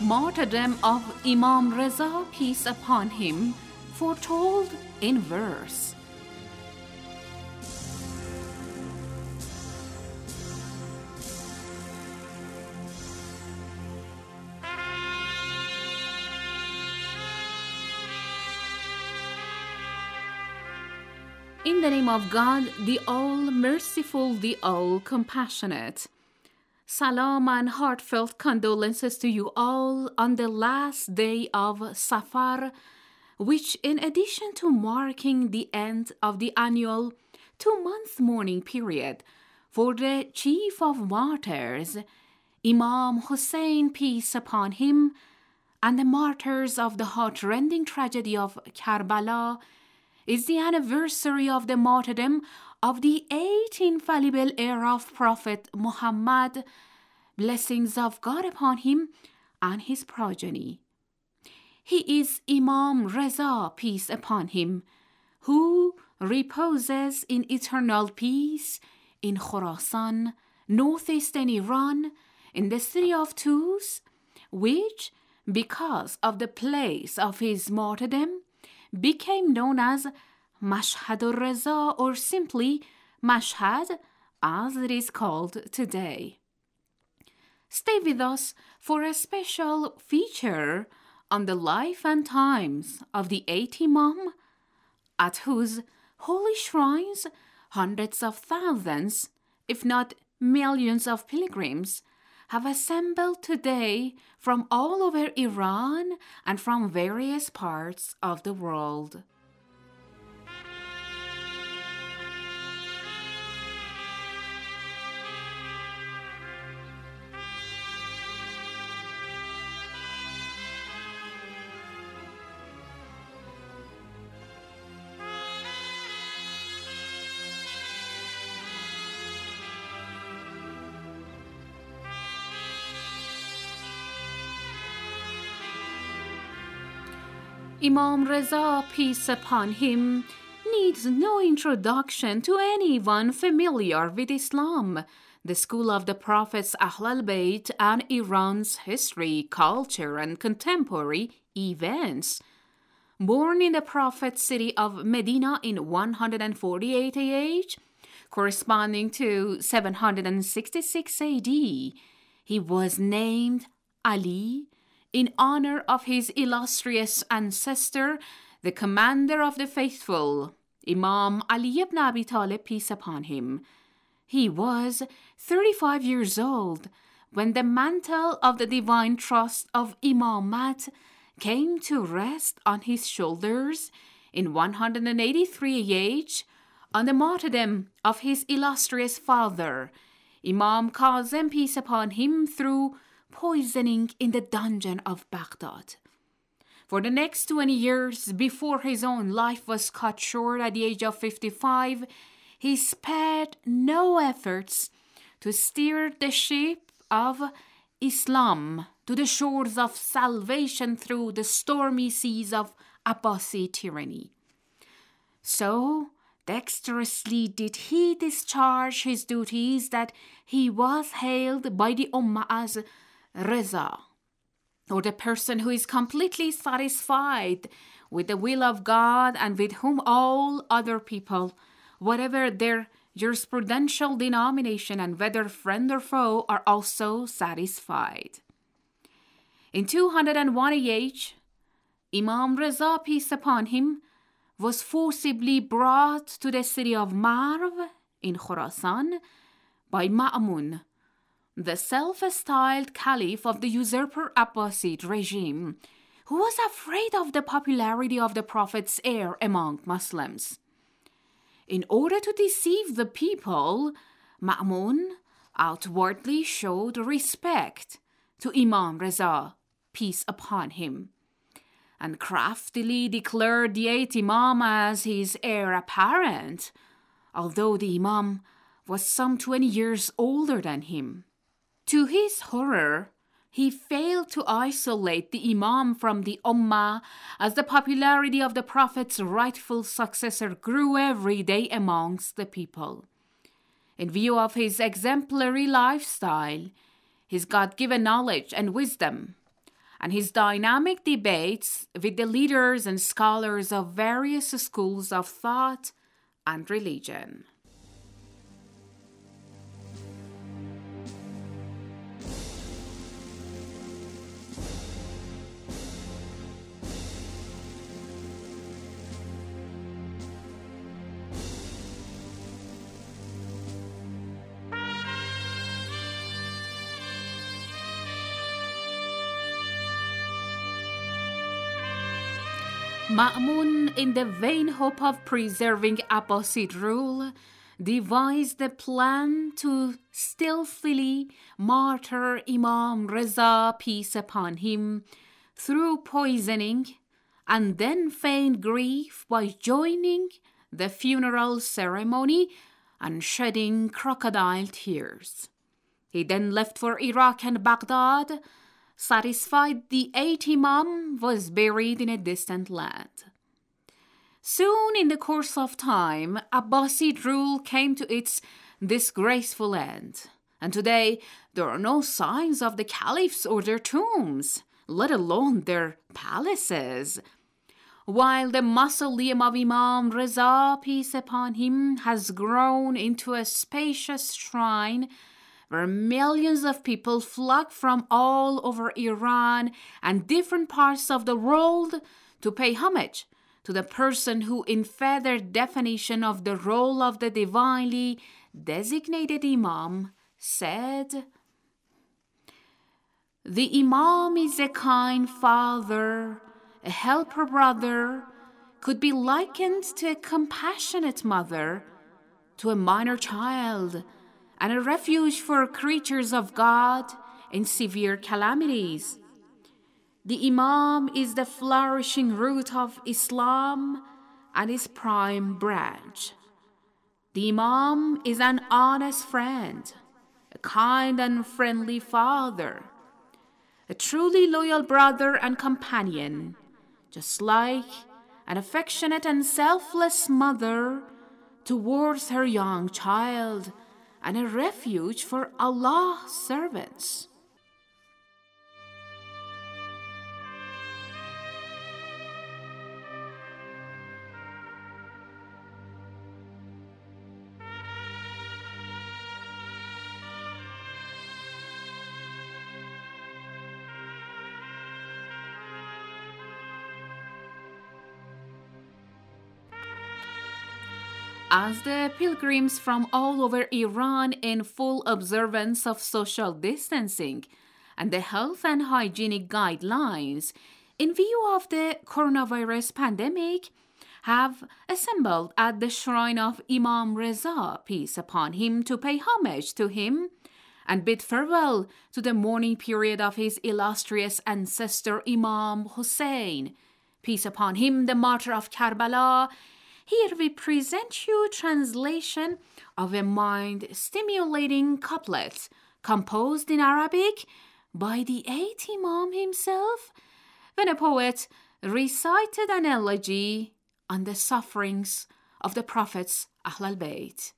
Martyrdom of Imam Reza, peace upon him, foretold in verse. In the name of God, the All-Merciful, the All-Compassionate. Salam and heartfelt condolences to you all on the last day of Safar, which, in addition to marking the end of the annual 2-month mourning period for the chief of martyrs, Imam Hussein, peace upon him, and the martyrs of the heart-rending tragedy of Karbala, is the anniversary of the martyrdom of the 8th infallible heir of Prophet Muhammad, blessings of God upon him and his progeny. He is Imam Reza, peace upon him, who reposes in eternal peace in Khorasan, northeastern Iran, in the city of Tus, which, because of the place of his martyrdom, became known as Mashhad al-Reza, or simply Mashhad, as it is called today. Stay with us for a special feature on the life and times of the 8th Imam, at whose holy shrines hundreds of thousands, if not millions of pilgrims, have assembled today from all over Iran and from various parts of the world. Imam Reza, peace upon him, needs no introduction to anyone familiar with Islam, the school of the Prophets Ahl al-Bayt, and Iran's history, culture, and contemporary events. Born in the Prophet's city of Medina in 148 AH, corresponding to 766 AD, he was named Ali in honor of his illustrious ancestor, the commander of the faithful, Imam Ali ibn Abi Talib, peace upon him. He was 35 years old when the mantle of the divine trust of Imamat came to rest on his shoulders in 183 AH on the martyrdom of his illustrious father, Imam Kazem, peace upon him, through poisoning in the dungeon of Baghdad. For the next 20 years before his own life was cut short at the age of 55, he spared no efforts to steer the ship of Islam to the shores of salvation through the stormy seas of Abbasid tyranny. So dexterously did he discharge his duties that he was hailed by the Ummah as Reza, or the person who is completely satisfied with the will of God and with whom all other people, whatever their jurisprudential denomination and whether friend or foe, are also satisfied. In 201 AH, Imam Reza, peace upon him, was forcibly brought to the city of Marv in Khorasan by Ma'mun, the self-styled caliph of the usurper Abbasid regime, who was afraid of the popularity of the Prophet's heir among Muslims. In order to deceive the people, Ma'mun outwardly showed respect to Imam Reza, peace upon him, and craftily declared the 8th Imam as his heir apparent, although the Imam was some 20 years older than him. To his horror, he failed to isolate the Imam from the Ummah, as the popularity of the Prophet's rightful successor grew every day amongst the people. In view of his exemplary lifestyle, his God-given knowledge and wisdom, and his dynamic debates with the leaders and scholars of various schools of thought and religion. Ma'mun, in the vain hope of preserving Abbasid rule, devised a plan to stealthily martyr Imam Reza, peace upon him, through poisoning, and then feign grief by joining the funeral ceremony and shedding crocodile tears. He then left for Iraq and Baghdad, satisfied the 8th Imam was buried in a distant land. Soon in the course of time, Abbasid rule came to its disgraceful end, and today there are no signs of the caliphs or their tombs, let alone their palaces. While the mausoleum of Imam Reza, peace upon him, has grown into a spacious shrine where millions of people flock from all over Iran and different parts of the world to pay homage to the person who, in further definition of the role of the divinely designated Imam, said, "The Imam is a kind father, a helper brother, could be likened to a compassionate mother, to a minor child, and a refuge for creatures of God in severe calamities. The Imam is the flourishing root of Islam and its prime branch. The Imam is an honest friend, a kind and friendly father, a truly loyal brother and companion, just like an affectionate and selfless mother towards her young child, and a refuge for Allah's servants." As the pilgrims from all over Iran, in full observance of social distancing and the health and hygienic guidelines in view of the coronavirus pandemic, have assembled at the shrine of Imam Reza, peace upon him, to pay homage to him and bid farewell to the mourning period of his illustrious ancestor Imam Hussein, peace upon him, the martyr of Karbala, here we present you translation of a mind-stimulating couplet composed in Arabic by the 8th Imam himself, when a poet recited an elegy on the sufferings of the Prophet's Ahl al-Bayt.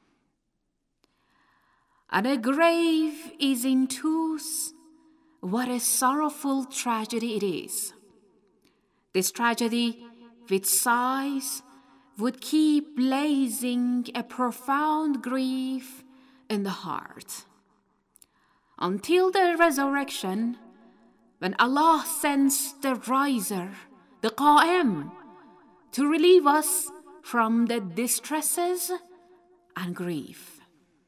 And a grave is in Tus, what a sorrowful tragedy it is. This tragedy, with sighs, would keep blazing a profound grief in the heart, until the resurrection, when Allah sends the riser, the Qa'im, to relieve us from the distresses and grief.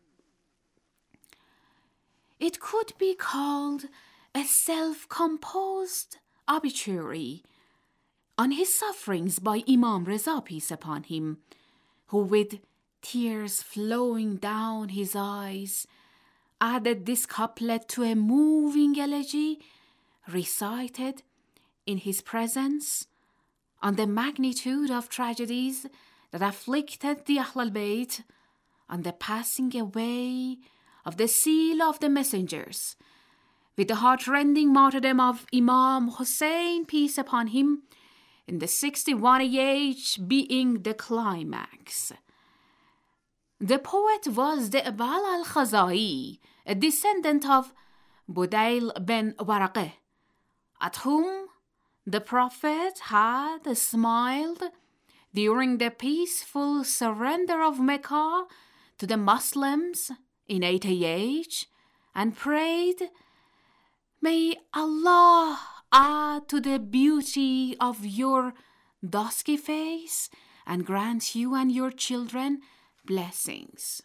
It could be called a self-composed obituary on his sufferings by Imam Reza, peace upon him, who, with tears flowing down his eyes, added this couplet to a moving elegy recited in his presence on the magnitude of tragedies that afflicted the Ahl al-Bayt, on the passing away of the seal of the messengers, with the heart-rending martyrdom of Imam Hussein, peace upon him, in the 61 age being the climax. The poet was the Abal al-Khazai, a descendant of Budayl ben Waraqeh, at whom the Prophet had smiled during the peaceful surrender of Mecca to the Muslims in 88 and prayed, "May Allah add to the beauty of your dusky face and grant you and your children blessings."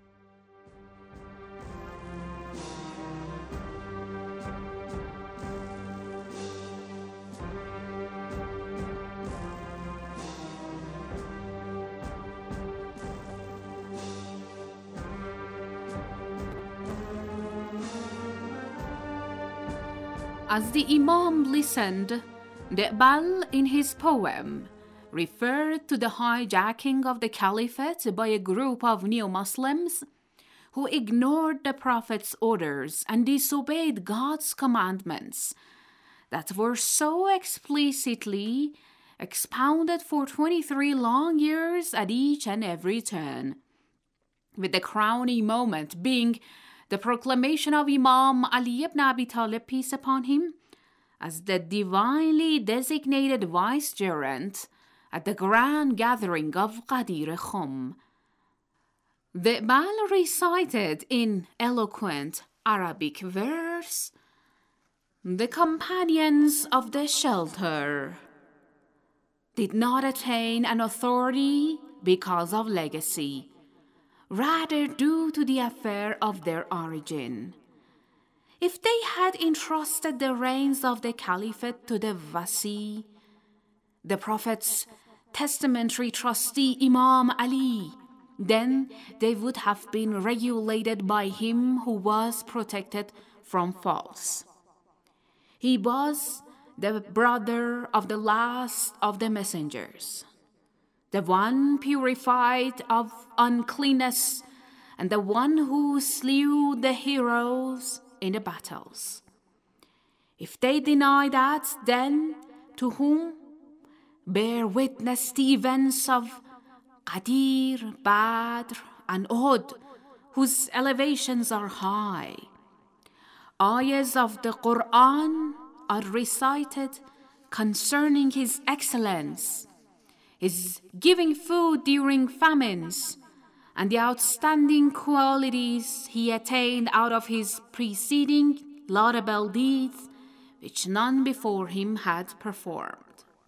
As the Imam listened, De'bal in his poem referred to the hijacking of the caliphate by a group of neo-Muslims who ignored the Prophet's orders and disobeyed God's commandments that were so explicitly expounded for 23 long years at each and every turn, with the crowning moment being the proclamation of Imam Ali ibn Abi Talib, peace upon him, as the divinely designated vicegerent at the grand gathering of Ghadir Khum. De'bal recited in eloquent Arabic verse, "The companions of the shelter did not attain an authority because of legacy, rather due to the affair of their origin. If they had entrusted the reins of the caliphate to the Wasi, the Prophet's testamentary trustee Imam Ali, then they would have been regulated by him who was protected from faults. He was the brother of the last of the messengers, the one purified of uncleanness, and the one who slew the heroes in the battles. If they deny that, then to whom bear witness the events of Ghadir, Badr, and Uhud, whose elevations are high. Ayahs of the Quran are recited concerning his excellence, his giving food during famines, and the outstanding qualities he attained out of his preceding laudable deeds, which none before him had performed."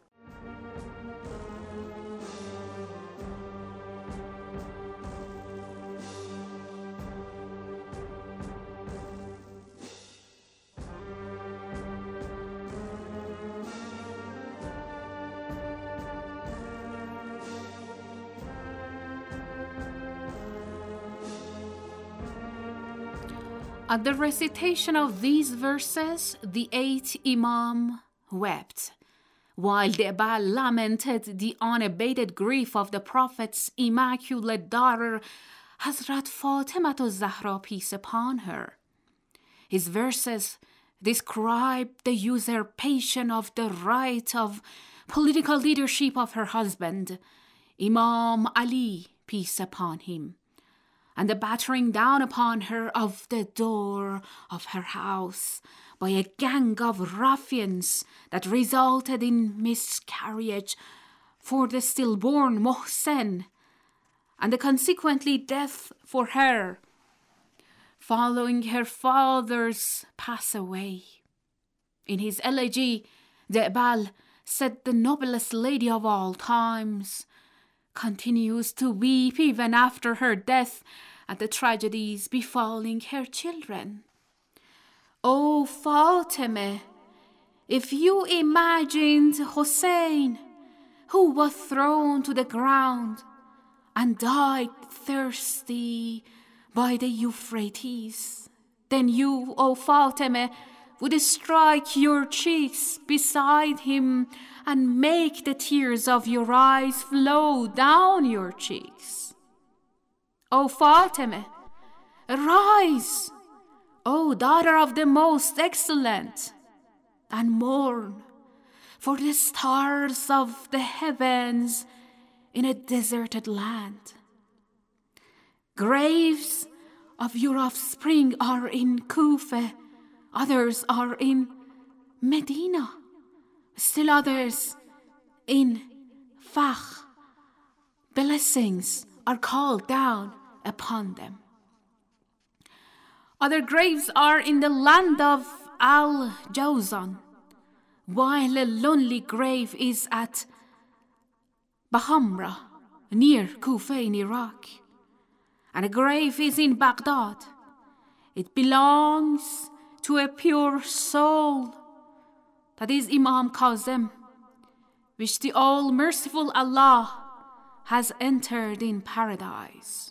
At the recitation of these verses, the 8th Imam wept, while De'bal lamented the unabated grief of the Prophet's immaculate daughter, Hazrat Fatimah al-Zahra, peace upon her. His verses describe the usurpation of the right of political leadership of her husband, Imam Ali, peace upon him, and the battering down upon her of the door of her house by a gang of ruffians that resulted in miscarriage for the stillborn Mohsen, and the consequently death for her, following her father's pass away. In his elegy, De'bal said the noblest lady of all times continues to weep even after her death at the tragedies befalling her children. "O Fatimah, if you imagined Hussein, who was thrown to the ground and died thirsty by the Euphrates, then you, O Fatimah, would strike your cheeks beside him and make the tears of your eyes flow down your cheeks. O Fatimah, arise, O daughter of the most excellent, and mourn for the stars of the heavens in a deserted land. Graves of your offspring are in Kufa, others are in Medina, still others in Fakh. Blessings are called down upon them. Other graves are in the land of Al-Jawzan, while a lonely grave is at Bahamra, near Kufa in Iraq, and a grave is in Baghdad. It belongs to a pure soul, that is Imam Kazem, which the all-merciful Allah has entered in paradise.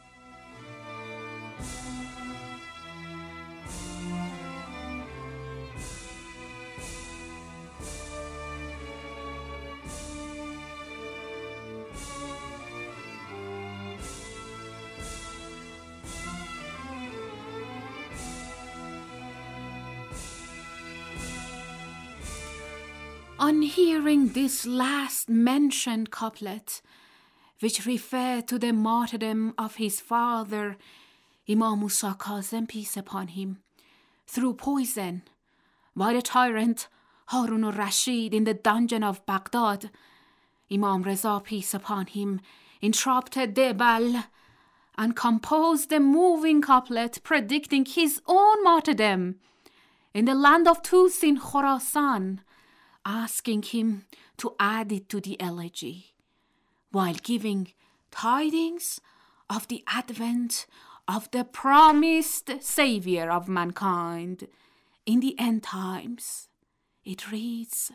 On hearing this last mentioned couplet, which referred to the martyrdom of his father, Imam Musa Kazem, peace upon him, through poison, by the tyrant Harun al-Rashid in the dungeon of Baghdad, Imam Reza, peace upon him, interrupted Debal and composed a moving couplet predicting his own martyrdom in the land of Tus in Khorasan, asking him to add it to the elegy, while giving tidings of the advent of the promised Savior of mankind in the end times. It reads,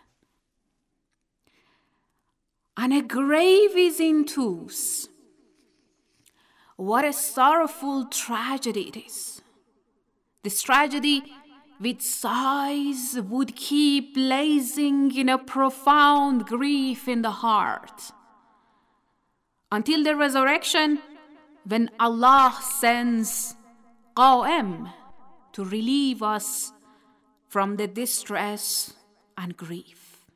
"And a grave is in Tus. What a sorrowful tragedy it is. This tragedy with sighs would keep blazing in a profound grief in the heart, until the resurrection, when Allah sends Qa'im to relieve us from the distress and grief."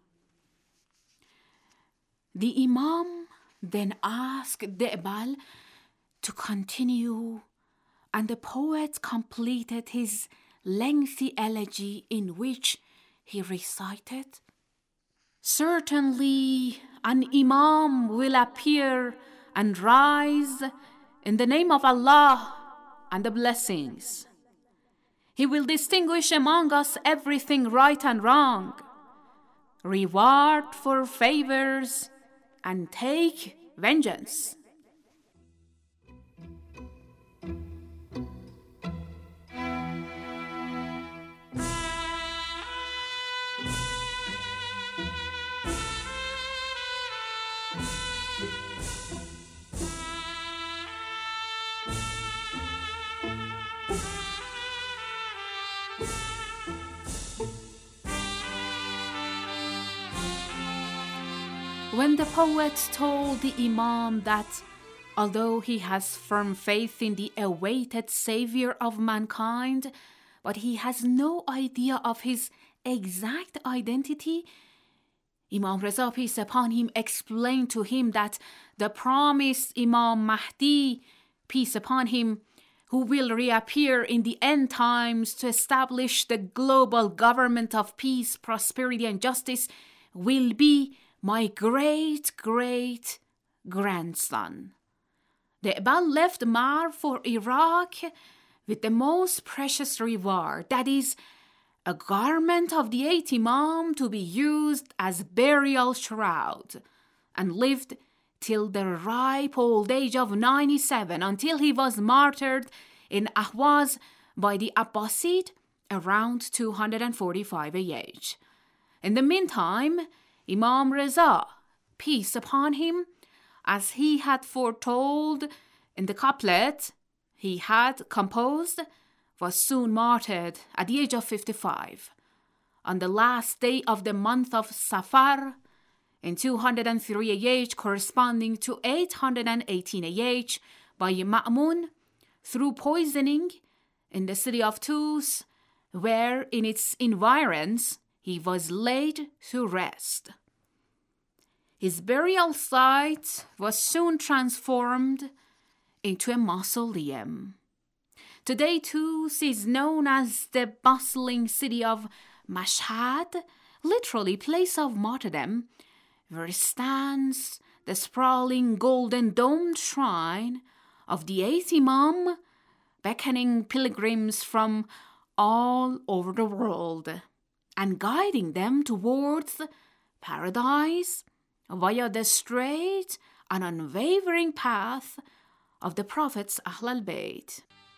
The Imam then asked Debal to continue, and the poet completed his lengthy elegy in which he recited, "Certainly an Imam will appear and rise in the name of Allah and the blessings. He will distinguish among us everything right and wrong, reward for favors, and take vengeance." When the poet told the Imam that although he has firm faith in the awaited Savior of mankind, but he has no idea of his exact identity, Imam Reza, peace upon him, explained to him that the promised Imam Mahdi, peace upon him, who will reappear in the end times to establish the global government of peace, prosperity, and justice, will be my great-great-grandson. Debal left Mar for Iraq with the most precious reward, that is, a garment of the 8th Imam to be used as burial shroud, and lived till the ripe old age of 97, until he was martyred in Ahwaz by the Abbasid around 245 AH. In the meantime, Imam Reza, peace upon him, as he had foretold in the couplet he had composed, was soon martyred at the age of 55, on the last day of the month of Safar, in 203 AH, corresponding to 818 AH, by Ma'mun, through poisoning in the city of Tus, where in its environs he was laid to rest. His burial site was soon transformed into a mausoleum. Today, Tus is known as the bustling city of Mashhad, literally place of martyrdom, where stands the sprawling golden domed shrine of the eighth Imam, beckoning pilgrims from all over the world and guiding them towards paradise via the straight and unwavering path of the Prophet's Ahl al-Bayt.